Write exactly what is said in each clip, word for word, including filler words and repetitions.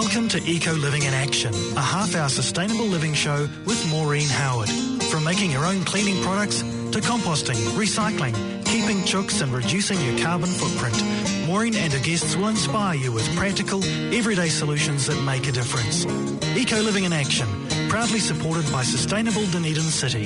Welcome to Eco Living in Action, a half-hour sustainable living show with Maureen Howard. From making your own cleaning products to composting, recycling, keeping chooks and reducing your carbon footprint, Maureen and her guests will inspire you with practical, everyday solutions that make a difference. Eco Living in Action, proudly supported by Sustainable Dunedin City.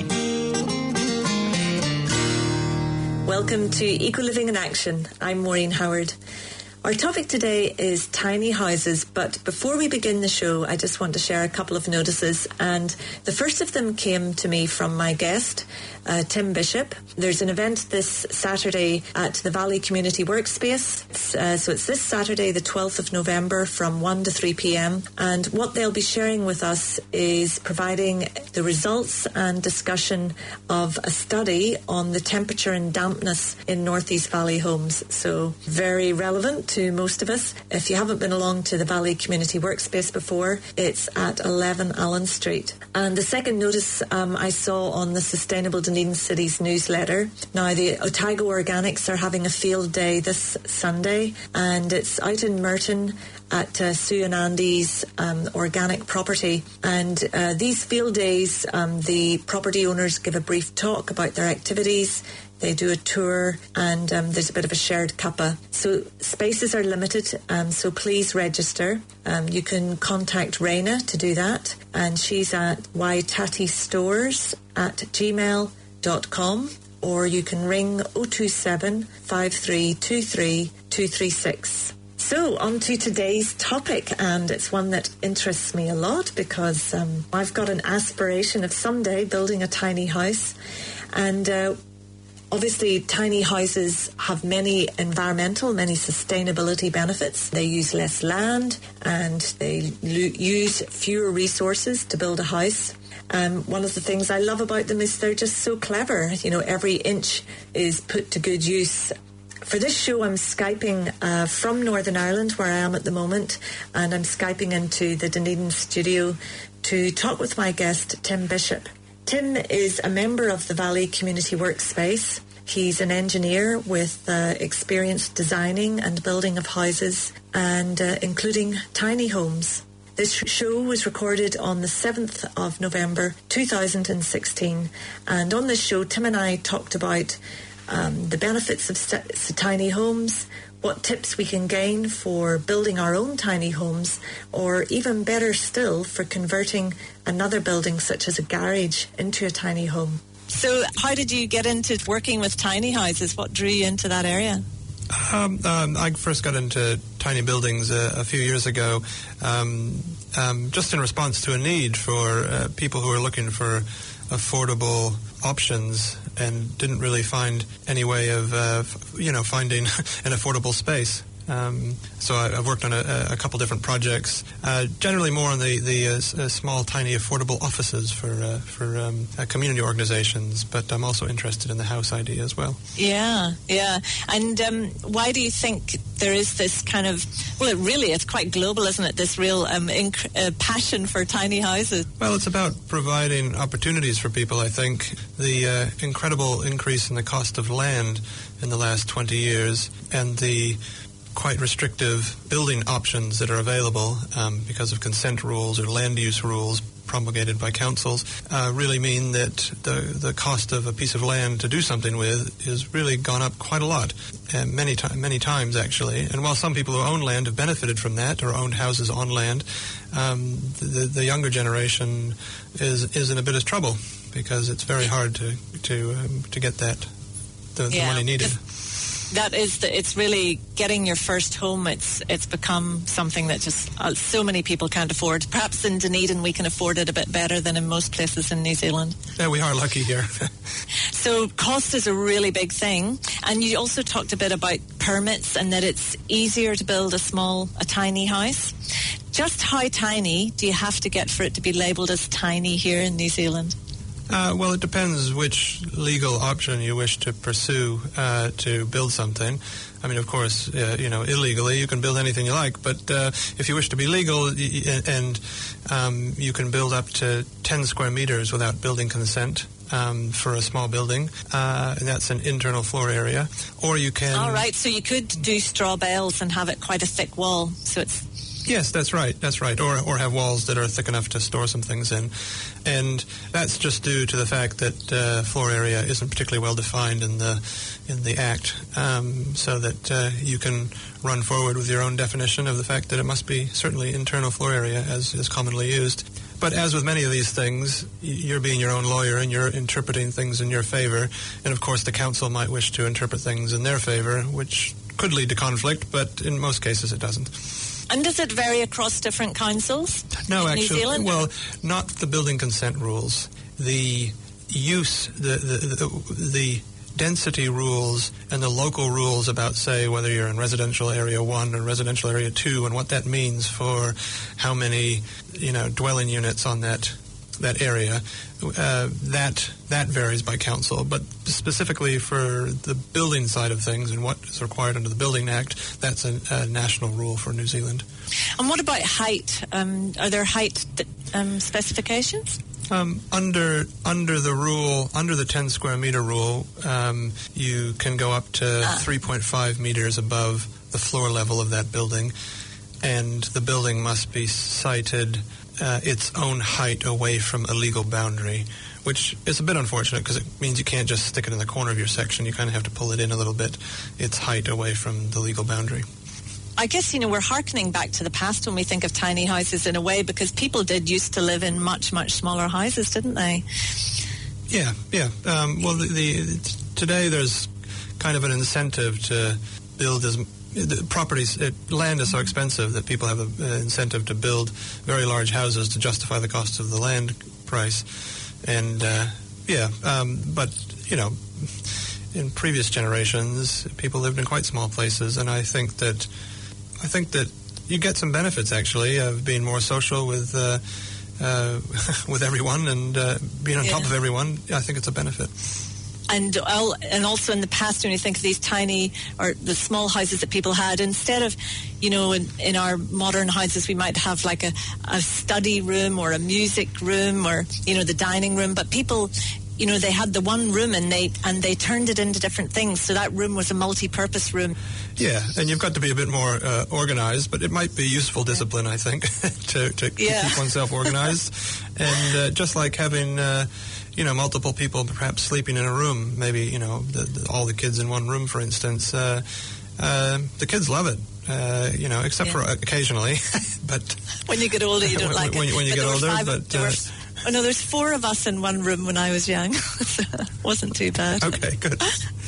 Welcome to Eco Living in Action. I'm Maureen Howard. Our topic today is tiny houses, but before we begin the show, I just want to share a couple of notices. And the first of them came to me from my guest, uh, Tim Bishop. There's an event this Saturday at the Valley Community Workspace. It's, uh, so it's this Saturday, the twelfth of November, from one to three p.m. And what they'll be sharing with us is providing the results and discussion of a study on the temperature and dampness in North East Valley homes. So very relevant to most of us. If you haven't been along to the Valley Community Workspace before, it's at eleven Allen Street. And the second notice um, I saw on the Sustainable Dunedin City's newsletter. Now, the Otago Organics are having a field day this Sunday, and it's out in Merton at uh, Sue and Andy's um, organic property. And uh, these field days, um, the property owners give a brief talk about their activities. They do a tour, and um, there's a bit of a shared cuppa. So spaces are limited, um, so please register. Um, you can contact Raina to do that, and she's at waitatistores at gmail dot com, or you can ring oh two seven, five three two three, two three six. So, on to today's topic, and it's one that interests me a lot because um, I've got an aspiration of someday building a tiny house, and uh, obviously, tiny houses have many environmental, many sustainability benefits. They use less land and they lo- use fewer resources to build a house. Um, one of the things I love about them is they're just so clever. You know, every inch is put to good use. For this show, I'm Skyping uh, from Northern Ireland, where I am at the moment, and I'm Skyping into the Dunedin studio to talk with my guest, Tim Bishop. Tim is a member of the Valley Community Workspace. He's an engineer with uh, experience designing and building of houses, and uh, including tiny homes. This show was recorded on the seventh of November two thousand sixteen, and on this show Tim and I talked about um, the benefits of st- tiny homes, what tips we can gain for building our own tiny homes, or even better still, for converting another building such as a garage into a tiny home. So how did you get into working with tiny houses? What drew you into that area? Um, um, I first got into tiny buildings uh, a few years ago, um, um, just in response to a need for uh, people who were looking for affordable options and didn't really find any way of, uh, f- you know, finding an affordable space. Um, so I, I've worked on a, a couple different projects, uh, generally more on the, the uh, s- uh, small, tiny, affordable offices for uh, for um, uh, community organizations, but I'm also interested in the house idea as well. Yeah, yeah. And um, why do you think there is this kind of, well, it really is quite global, isn't it, this real um, inc- uh, passion for tiny houses? Well, it's about providing opportunities for people, I think. The uh, incredible increase in the cost of land in the last twenty years and the quite restrictive building options that are available um, because of consent rules or land use rules promulgated by councils uh, really mean that the the cost of a piece of land to do something with has really gone up quite a lot, and many ti- many times actually. And while some people who own land have benefited from that or owned houses on land, um, the, the younger generation is is in a bit of trouble because it's very hard to to um, to get that the, Yeah. the money needed. That is, the, it's really getting your first home. It's it's become something that just uh, so many people can't afford. Perhaps in Dunedin we can afford it a bit better than in most places in New Zealand. Yeah, we are lucky here. So cost is a really big thing. And you also talked a bit about permits and that it's easier to build a small, a tiny house. Just how tiny do you have to get for it to be labelled as tiny here in New Zealand? Uh, well, it depends which legal option you wish to pursue uh, to build something. I mean, of course, uh, you know, illegally you can build anything you like, but uh, if you wish to be legal y- and um, you can build up to ten square meters without building consent um, for a small building, uh, and that's an internal floor area, or you can... All right, so you could do straw bales and have it quite a thick wall, so it's Yes, that's right. That's right. Or or have walls that are thick enough to store some things in. And that's just due to the fact that uh, floor area isn't particularly well defined in the in the Act, um, so that uh, you can run forward with your own definition of the fact that it must be certainly internal floor area as is commonly used. But as with many of these things, you're being your own lawyer and you're interpreting things in your favor. And of course the council might wish to interpret things in their favor, which could lead to conflict, but in most cases it doesn't. And does it vary across different councils? No, in actually, New Zealand? well, not the building consent rules. The use, the, the, the, the density rules and the local rules about, say, whether you're in residential area one or residential area two and what that means for how many, you know, dwelling units on that that area, uh, that that varies by council. But specifically for the building side of things and what is required under the Building Act, that's a, a national rule for New Zealand. And what about height? Um, are there height um, specifications? Um, under under the rule, under the ten square meter rule, um, you can go up to ah. three point five meters above the floor level of that building, and the building must be sited uh, its own height away from a legal boundary, which is a bit unfortunate because it means you can't just stick it in the corner of your section. You kind of have to pull it in a little bit, its height away from the legal boundary. I guess, you know, we're hearkening back to the past when we think of tiny houses in a way, because people did used to live in much, much smaller houses, didn't they? Yeah, yeah. Um, well, the, the, today there's kind of an incentive to build as the properties. It, land is so expensive that people have an incentive to build very large houses to justify the cost of the land price. And, uh, yeah, um, but, you know, in previous generations, people lived in quite small places, and I think that I think that you get some benefits, actually, of being more social with uh, uh, with everyone and uh, being on yeah. top of everyone. I think it's a benefit. And all, and also in the past, when you think of these tiny or the small houses that people had, instead of, you know, in, in our modern houses, we might have like a, a study room or a music room or, you know, the dining room. But people, you know, they had the one room and they and they turned it into different things. So that room was a multi-purpose room. Yeah, and you've got to be a bit more uh, organized, but it might be useful discipline, I think, to, to yeah. keep oneself organized. And uh, just like having, uh, you know, multiple people perhaps sleeping in a room, maybe, you know, the, the, all the kids in one room, for instance, uh, uh, the kids love it. Uh, you know, except yeah. for occasionally, but when you get older, you don't when, like when, it. When you but get older, five, but. Uh, Oh, no, there's four of us in one room when I was young. So it wasn't too bad. Okay, good.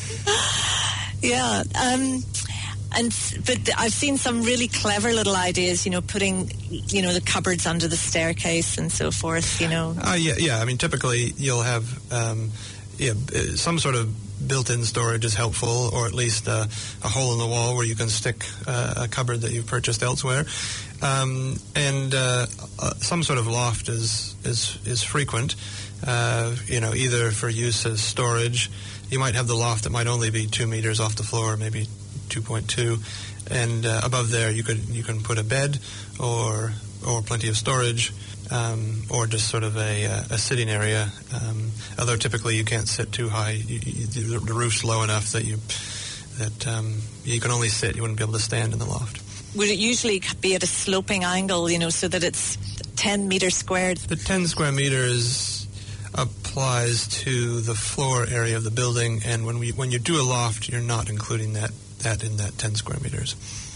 Yeah. Um, and but I've seen some really clever little ideas, you know, putting, you know, the cupboards under the staircase and so forth, you know. Uh, yeah, yeah. I mean, typically you'll have um, yeah, some sort of built-in storage is helpful, or at least uh, a hole in the wall where you can stick uh, a cupboard that you've purchased elsewhere. Um, and uh, uh, some sort of loft is is, is frequent, uh, you know, either for use as storage. You might have the loft that might only be two meters off the floor, maybe two point two, and uh, above there you could you can put a bed or or plenty of storage, um, or just sort of a, a sitting area. Um, although typically you can't sit too high, you, you, the roof's low enough that you that um, you can only sit. You wouldn't be able to stand in the loft. Would it usually be at a sloping angle, you know, so that it's ten meters squared? The ten square meters applies to the floor area of the building, and when we when you do a loft, you're not including that, that in that ten square meters.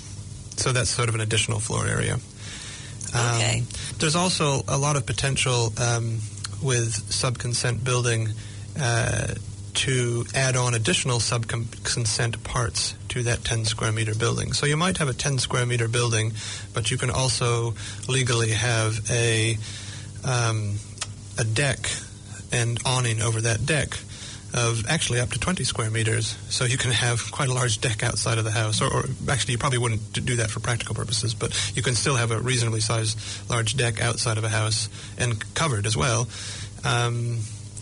So that's sort of an additional floor area. Um, okay. There's also a lot of potential um, with sub-consent building uh, to add on additional sub-consent parts to that ten square meter building. So you might have a ten square meter building, but you can also legally have a um, a deck and awning over that deck of actually up to twenty square meters. So you can have quite a large deck outside of the house, or, or actually you probably wouldn't do that for practical purposes, but you can still have a reasonably sized large deck outside of a house and covered as well. Um,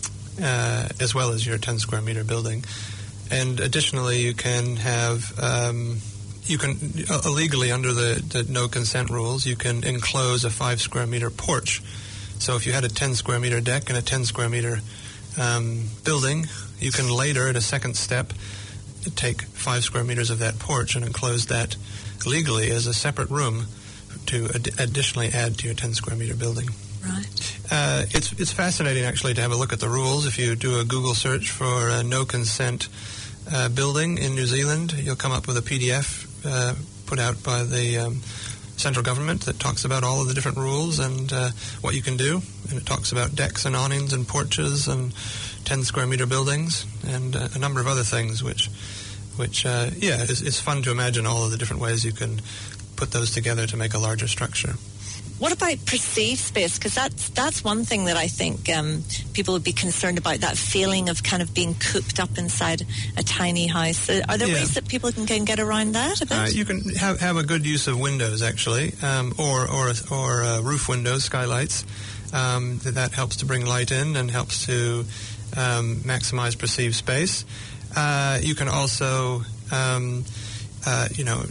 Uh, as well as your ten square meter building. And additionally, you can have, um, you can, uh, illegally under the, the no consent rules, you can enclose a five square meter porch. So if you had a ten square meter deck and a ten square meter um, building, you can later, at a second step, take five square meters of that porch and enclose that legally as a separate room to ad- additionally add to your ten square meter building. Right. Uh, it's it's fascinating actually to have a look at the rules. If you do a Google search for a no consent uh, building in New Zealand, you'll come up with a P D F uh, put out by the um, central government that talks about all of the different rules and uh, what you can do. And it talks about decks and awnings and porches and ten square meter buildings and uh, a number of other things, which, which uh, yeah, is, is fun to imagine all of the different ways you can put those together to make a larger structure. What about perceived space? Because that's, that's one thing that I think um, people would be concerned about, that feeling of kind of being cooped up inside a tiny house. Are there yeah. ways that people can, can get around that a bit? Uh, you can have, have a good use of windows, actually, um, or or, or uh, roof windows, skylights. Um, that, that helps to bring light in and helps to um, maximize perceived space. Uh, you can also... Um, Uh, you know,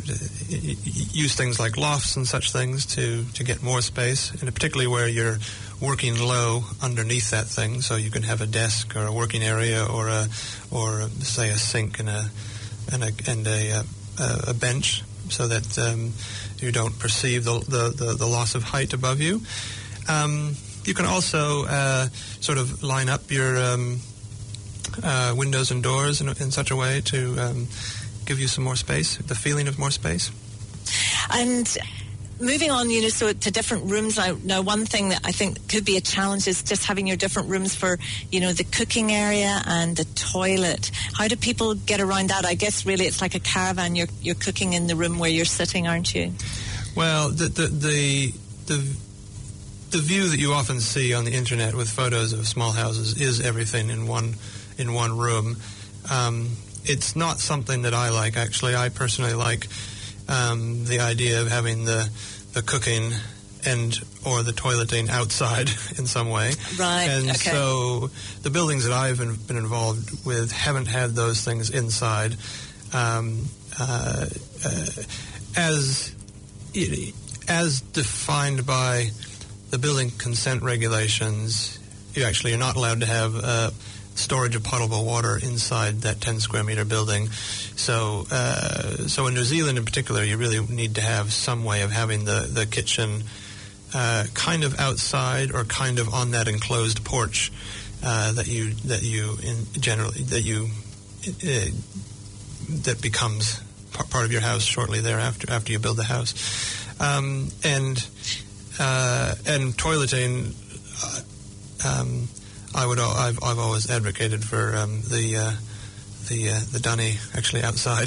use things like lofts and such things to, to get more space, and particularly where you're working low underneath that thing, so you can have a desk or a working area or a or a, say a sink and a and a and a, a, a bench, so that um, you don't perceive the, the, the, the loss of height above you. Um, you can also uh, sort of line up your um, uh, windows and doors in, in such a way to um, give you some more space, the feeling of more space. And moving on, you know, so to different rooms now, now one thing that I think could be a challenge is just having your different rooms for, you know, the cooking area and the toilet. How do people get around that? I guess really it's like a caravan. You're you're cooking in the room where you're sitting, aren't you? Well, the the the the, the view that you often see on the internet with photos of small houses is everything in one in one room. Um, It's not something that I like, actually. I personally like um, the idea of having the the cooking and or the toileting outside in some way. Right, And okay. so the buildings that I've been involved with haven't had those things inside. Um, uh, uh, as as defined by the building consent regulations, you actually are not allowed to have uh, storage of potable water inside that ten square meter building. So uh, so in New Zealand in particular, you really need to have some way of having the, the kitchen uh, kind of outside or kind of on that enclosed porch uh, that you that you in generally that you uh, that becomes part of your house shortly thereafter after you build the house. Um, and uh, and toileting uh, um, I would. I've. I've always advocated for um, the uh, the uh, the dunny actually outside.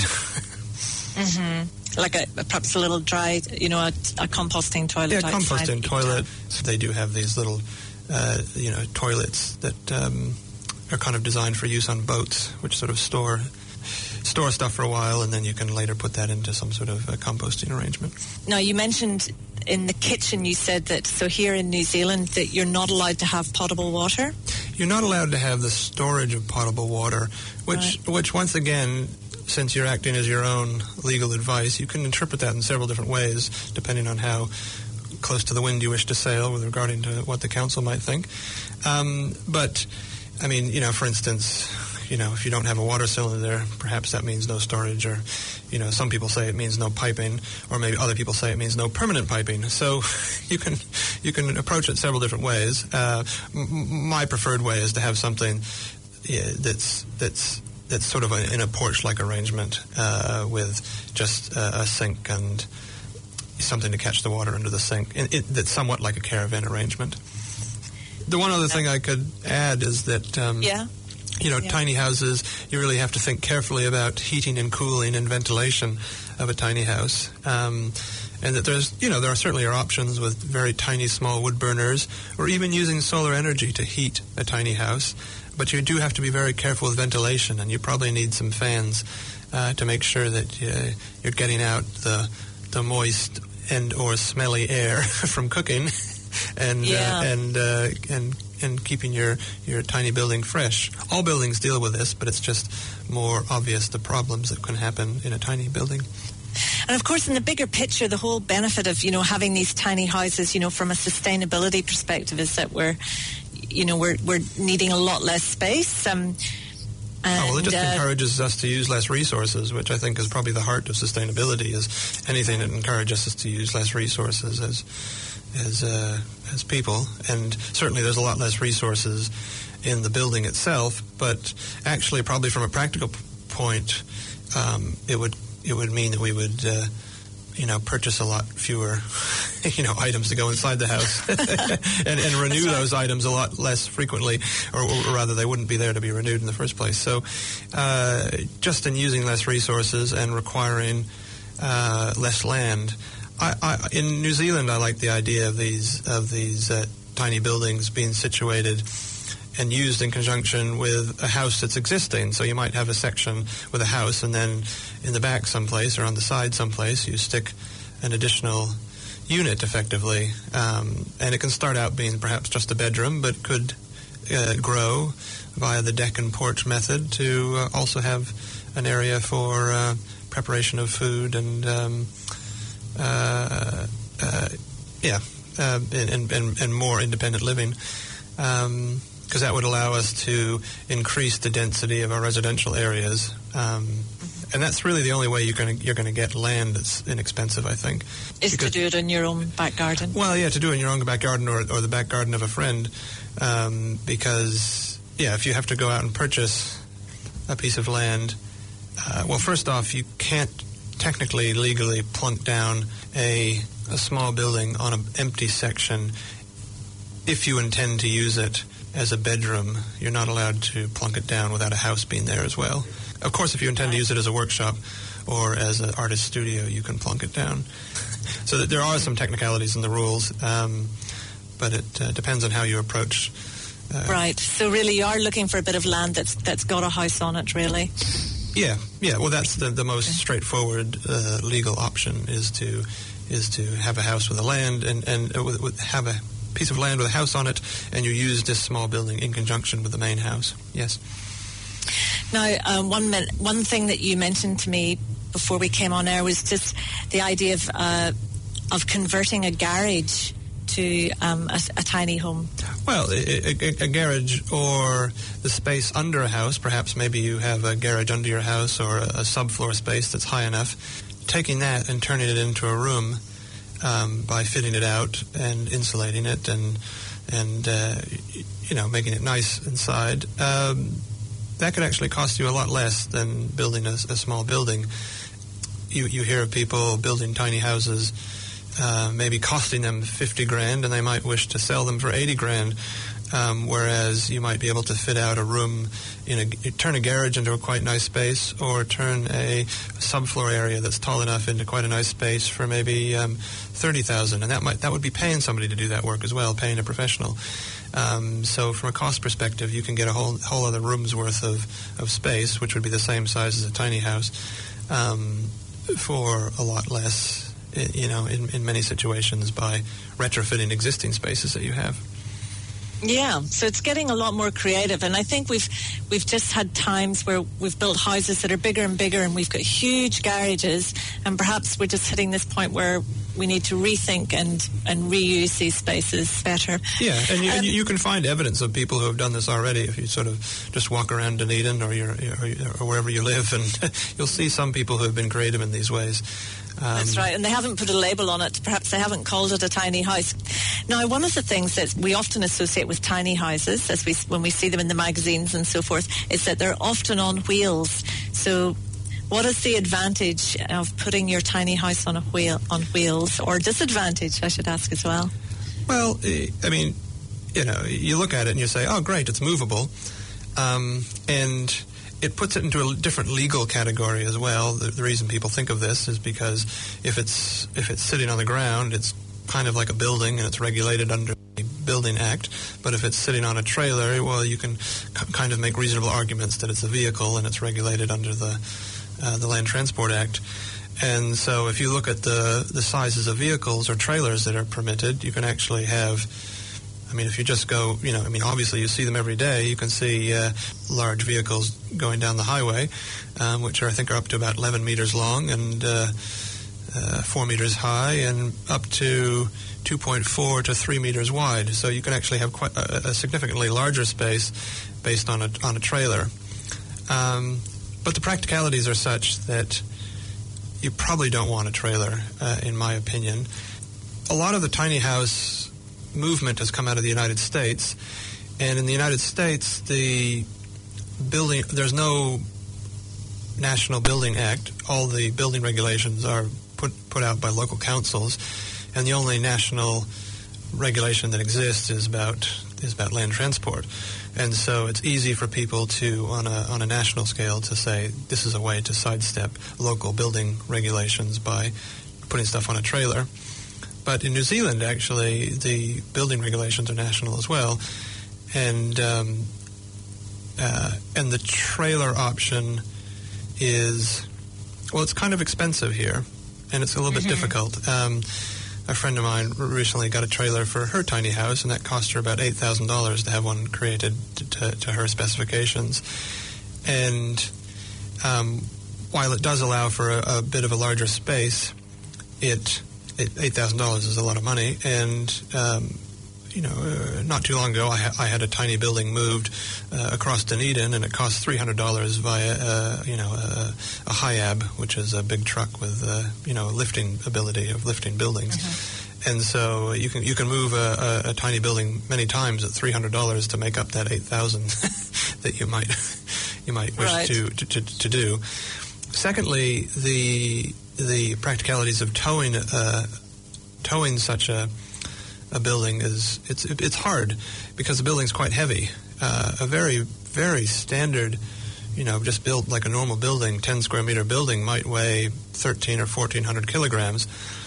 Mm-hmm. Like a perhaps a little dry, you know, a, a composting toilet. Yeah, outside. composting toilet. They do have these little, uh, you know, toilets that um, are kind of designed for use on boats, which sort of store store stuff for a while, and then you can later put that into some sort of uh, composting arrangement. Now, you mentioned in the kitchen, you said that, so here in New Zealand, that you're not allowed to have potable water? You're not allowed to have the storage of potable water, which, right. which once again, since you're acting as your own legal advice, you can interpret that in several different ways, depending on how close to the wind you wish to sail with regarding to what the council might think. Um, but, I mean, you know, for instance, you know, if you don't have a water cylinder there, perhaps that means no storage, or, you know, some people say it means no piping, or maybe other people say it means no permanent piping. So you can you can approach it several different ways. Uh, m- my preferred way is to have something yeah, that's that's that's sort of a, in a porch-like arrangement uh, with just uh, a sink and something to catch the water under the sink. It, it, that's somewhat like a caravan arrangement. The one other thing I could add is that um, yeah. You know, yeah. tiny houses, you really have to think carefully about heating and cooling and ventilation of a tiny house. Um, and that there's, you know, there are certainly are options with very tiny, small wood burners, or even using solar energy to heat a tiny house. But you do have to be very careful with ventilation, and you probably need some fans uh, to make sure that uh, you're getting out the the moist and or smelly air from cooking, and yeah. uh, and uh, and. and keeping your, your tiny building fresh. All buildings deal with this, but it's just more obvious the problems that can happen in a tiny building. And of course, in the bigger picture, the whole benefit of, you know, having these tiny houses, you know, from a sustainability perspective, is that we're, you know, we're we're needing a lot less space. Um, And, oh, well, it just uh, encourages us to use less resources, which I think is probably the heart of sustainability, is anything that encourages us to use less resources as as uh, as people. And certainly there's a lot less resources in the building itself, but actually probably from a practical p- point, um, it would it would mean that we would uh, you know, purchase a lot fewer, you know, items to go inside the house and, and renew right. those items a lot less frequently, or, or rather they wouldn't be there to be renewed in the first place. So uh, just in using less resources and requiring uh, less land. I, I, in New Zealand, I like the idea of these, of these uh, tiny buildings being situated and used in conjunction with a house that's existing. So you might have a section with a house, and then in the back someplace or on the side someplace you stick an additional unit effectively. Um, and it can start out being perhaps just a bedroom, but could uh, grow via the deck and porch method to uh, also have an area for uh, preparation of food and, um, uh, uh, yeah, uh, and, and, and more independent living. Um, because that would allow us to increase the density of our residential areas. Um, and that's really the only way you're going to you're going to get land that's inexpensive, I think. Is because, to do it in your own back garden? Well, yeah, to do it in your own back garden or, or the back garden of a friend. Um, because, yeah, if you have to go out and purchase a piece of land, uh, well, first off, you can't technically, legally plunk down a, a small building on an empty section if you intend to use it as a bedroom. You're not allowed to plunk it down without a house being there as well. Of course, if you intend to use it as a workshop or as an artist studio, you can plunk it down. So that there are some technicalities in the rules, um, but it uh, depends on how you approach. Uh, right. So really, you are looking for a bit of land that's that's got a house on it, really. Yeah. Yeah. Well, that's the the most straightforward uh, legal option is to is to have a house with a land and and uh, with, with have a piece of land with a house on it, and you use this small building in conjunction with the main house. Yes. Now, um, one min- one thing that you mentioned to me before we came on air was just the idea of uh, of converting a garage to um, a, a tiny home. Well, a, a, a garage or the space under a house, perhaps maybe you have a garage under your house or a, a subfloor space that's high enough, taking that and turning it into a room Um, by fitting it out and insulating it and and uh, you know making it nice inside, um, that could actually cost you a lot less than building a, a small building. You you hear of people building tiny houses, uh, maybe costing them fifty grand, and they might wish to sell them for eighty grand. Um, whereas you might be able to fit out a room, in a, turn a garage into a quite nice space, or turn a subfloor area that's tall enough into quite a nice space for maybe um, thirty thousand, and that might that would be paying somebody to do that work as well, paying a professional. Um, so from a cost perspective, you can get a whole whole other room's worth of, of space, which would be the same size as a tiny house, um, for a lot less, you know, in, in many situations by retrofitting existing spaces that you have. Yeah, so it's getting a lot more creative, and I think we've we've just had times where we've built houses that are bigger and bigger, and we've got huge garages, and perhaps we're just hitting this point where we need to rethink and, and reuse these spaces better. Yeah, and you, um, and you can find evidence of people who have done this already if you sort of just walk around Dunedin or, your, or, or wherever you live, and you'll see some people who have been creative in these ways. Um, That's right, and they haven't put a label on it. Perhaps they haven't called it a tiny house. Now, one of the things that we often associate with tiny houses, as we when we see them in the magazines and so forth, is that they're often on wheels. So what is the advantage of putting your tiny house on a wheel on wheels, or disadvantage, I should ask as well? Well, I mean, you know, you look at it and you say, oh, great, it's movable. Um, and it puts it into a different legal category as well. The, the reason people think of this is because if it's if it's sitting on the ground, it's kind of like a building and it's regulated under the Building Act. But if it's sitting on a trailer, well, you can c- kind of make reasonable arguments that it's a vehicle and it's regulated under the uh, the Land Transport Act. And so if you look at the, the sizes of vehicles or trailers that are permitted, you can actually have, I mean, if you just go, you know, I mean, obviously you see them every day. You can see uh, large vehicles going down the highway, um, which are, I think, are up to about eleven meters long and uh, uh, four meters high and up to two point four to three meters wide. So you can actually have quite a, a significantly larger space based on a, on a trailer. Um, but the practicalities are such that you probably don't want a trailer, uh, in my opinion. A lot of the tiny house movement has come out of the United States, and in the United States, the building, there's no National Building Act. All the building regulations are put put out by local councils, and the only national regulation that exists is about is about land transport. And so it's easy for people to, on a on a national scale, to say this is a way to sidestep local building regulations by putting stuff on a trailer. But in New Zealand, actually, the building regulations are national as well, and um, uh, and the trailer option is, well, it's kind of expensive here, and it's a little mm-hmm. bit difficult. Um, a friend of mine recently got a trailer for her tiny house, and that cost her about eight thousand dollars to have one created to, to, to her specifications. And um, while it does allow for a, a bit of a larger space, it, it eight thousand dollars is a lot of money. And um, you know, uh, not too long ago, I, ha- I had a tiny building moved uh, across Dunedin, and it cost three hundred dollars via, uh, you know, a, a Hiab, which is a big truck with, uh, you know, lifting ability of lifting buildings. Mm-hmm. And so you can you can move a, a, a tiny building many times at three hundred dollars to make up that eight thousand that you might you might wish right. to, to, to to do. Secondly, the the practicalities of towing uh, towing such a a building is it's it's hard because the building's quite heavy. Uh, a very very standard, you know, just built like a normal building, ten square meter building might weigh thirteen or fourteen hundred kilograms.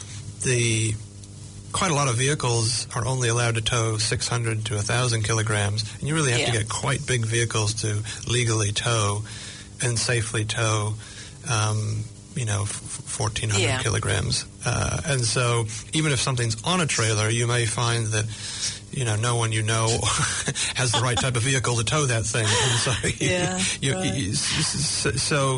The quite a lot of vehicles are only allowed to tow six hundred to a thousand kilograms, and you really have yeah. to get quite big vehicles to legally tow and safely tow. Um, you know, fourteen hundred yeah. kilograms. Uh, and so even if something's on a trailer, you may find that, you know, no one you know has the right type of vehicle to tow that thing. And so, yeah, you, right. you, so,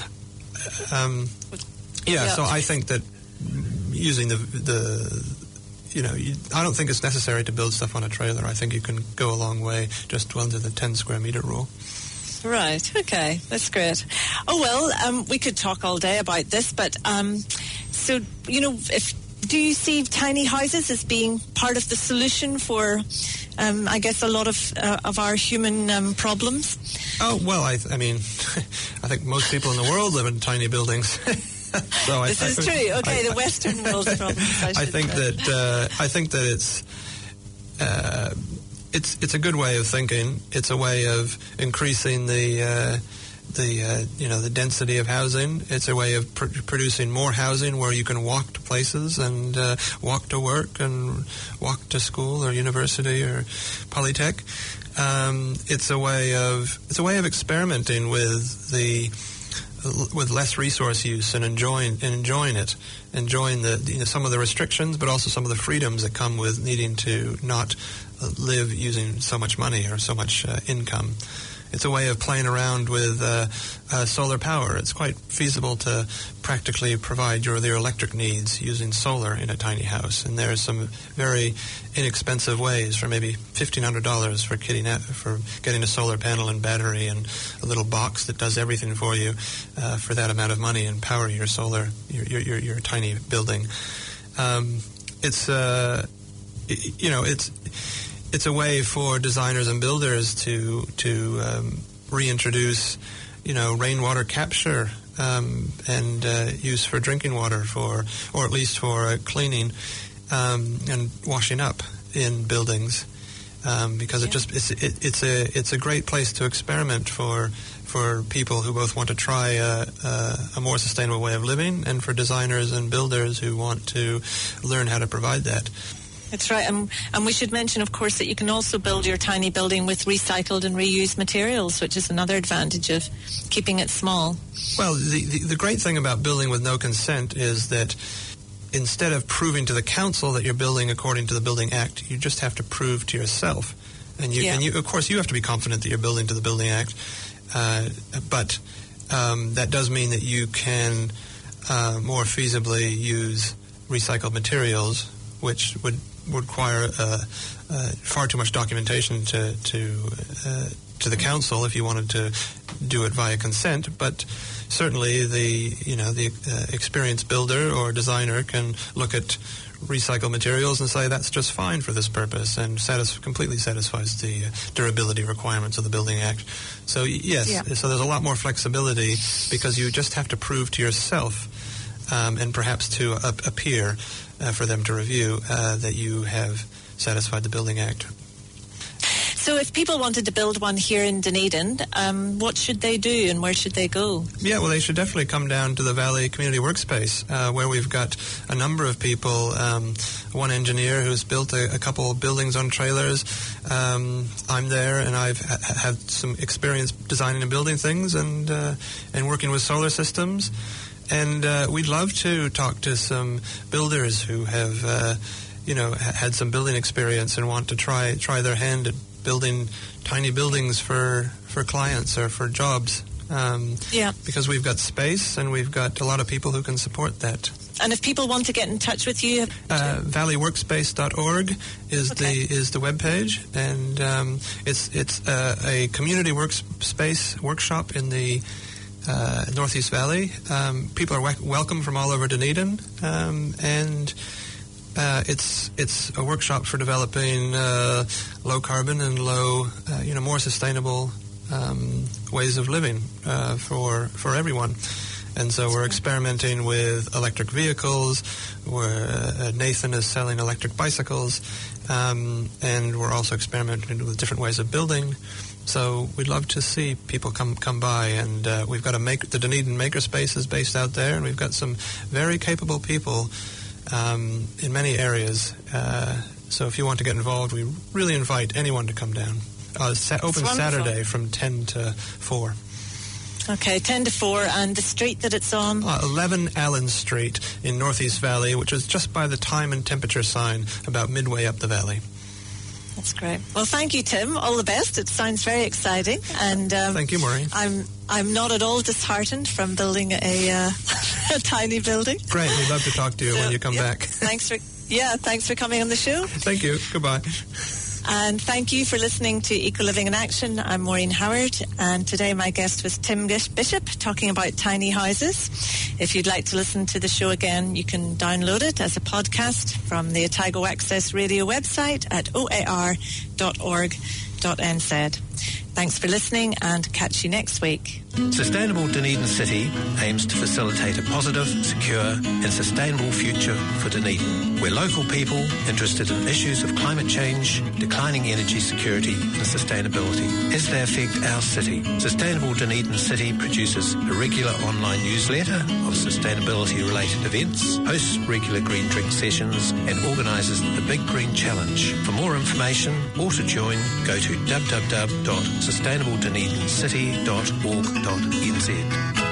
um, yeah, yeah, so I think that using the, the you know, you, I don't think it's necessary to build stuff on a trailer. I think you can go a long way just under the ten square meter rule. Right, okay, that's great. Oh, well, um, we could talk all day about this, but um, so, you know, if do you see tiny houses as being part of the solution for, um, I guess, a lot of uh, of our human um, problems? Oh, well, I, I mean, I think most people in the world live in tiny buildings. so this I, is I, true. Okay, I, the Western world's problems, I, I think say. that uh, I think that it's... Uh, It's it's a good way of thinking. It's a way of increasing the uh, the uh, you know the density of housing. It's a way of pr- producing more housing where you can walk to places and uh, walk to work and walk to school or university or polytech. Um, it's a way of it's a way of experimenting with the with less resource use and enjoying and enjoying it, enjoying the you know, some of the restrictions, but also some of the freedoms that come with needing to not live using so much money or so much uh, income. It's a way of playing around with uh, uh, solar power. It's quite feasible to practically provide your, your electric needs using solar in a tiny house. And there are some very inexpensive ways for maybe fifteen hundred dollars for getting, a, for getting a solar panel and battery and a little box that does everything for you uh, for that amount of money and power your solar, your, your, your, your tiny building. Um, it's, uh, you know, it's... It's a way for designers and builders to to um, reintroduce, you know, rainwater capture um, and uh, use for drinking water, for or at least for uh, cleaning um, and washing up in buildings, um, because yeah. it just it's it, it's a it's a great place to experiment for for people who both want to try a, a, a more sustainable way of living, and for designers and builders who want to learn how to provide that. That's right, and, and we should mention, of course, that you can also build your tiny building with recycled and reused materials, which is another advantage of keeping it small. Well, the, the, the great thing about building with no consent is that instead of proving to the council that you're building according to the Building Act, you just have to prove to yourself. And, you, yeah. and you, of course, you have to be confident that you're building to the Building Act, uh, but um, that does mean that you can uh, more feasibly use recycled materials, which would would require uh, uh, far too much documentation to to uh, to the council if you wanted to do it via consent, but certainly the you know the uh, experienced builder or designer can look at recycled materials and say that's just fine for this purpose and satis- completely satisfies the uh, durability requirements of the Building Act. So yes, yeah. so there's a lot more flexibility because you just have to prove to yourself um, and perhaps to a, a peer uh, for them to review uh, that you have satisfied the Building Act. So if people wanted to build one here in Dunedin, um, what should they do and where should they go? Yeah, well, they should definitely come down to the Valley Community Workspace, uh, where we've got a number of people. Um, one engineer who's built a, a couple of buildings on trailers. Um, I'm there, and I've ha- had some experience designing and building things and uh, and working with solar systems. And uh, we'd love to talk to some builders who have, uh, you know, ha- had some building experience and want to try try their hand at building tiny buildings for, for clients or for jobs. Um, yeah. Because we've got space and we've got a lot of people who can support that. And if people want to get in touch with you? Uh, valley workspace dot org is okay. the is the webpage, and um, it's it's uh, a community workspace workshop in the uh, Northeast Valley. Um, people are we- welcome from all over Dunedin, um, and Uh, it's it's a workshop for developing uh, low carbon and low, uh, you know, more sustainable um, ways of living uh, for for everyone. And so we're experimenting with electric vehicles. Where uh, Nathan is selling electric bicycles, um, and we're also experimenting with different ways of building. So we'd love to see people come come by, and uh, we've got a make the Dunedin Makerspace is based out there, and we've got some very capable people. Um, in many areas. Uh, so if you want to get involved, we really invite anyone to come down. Uh, sa- open Saturday from ten to four. Okay, ten to four. And the street that it's on? Uh, eleven Allen Street in Northeast Valley, which is just by the time and temperature sign about midway up the valley. That's great. Well, thank you, Tim. All the best. It sounds very exciting. And um, thank you, Maureen. I'm I'm not at all disheartened from building a, uh, a tiny building. Great. We'd love to talk to you so, when you come yeah, back. Thanks for yeah. Thanks for coming on the show. Thank you. Goodbye. And thank you for listening to Eco Living in Action. I'm Maureen Howard, and today my guest was Tim Bishop talking about tiny houses. If you'd like to listen to the show again, you can download it as a podcast from the Otago Access Radio website at o a r dot org dot n z. Thanks for listening, and catch you next week. Sustainable Dunedin City aims to facilitate a positive, secure and sustainable future for Dunedin, where local people interested in issues of climate change, declining energy security and sustainability as they affect our city. Sustainable Dunedin City produces a regular online newsletter of sustainability-related events, hosts regular green drink sessions and organises the Big Green Challenge. For more information or to join, go to w w w dot sustainable dunedin city dot org dot n z.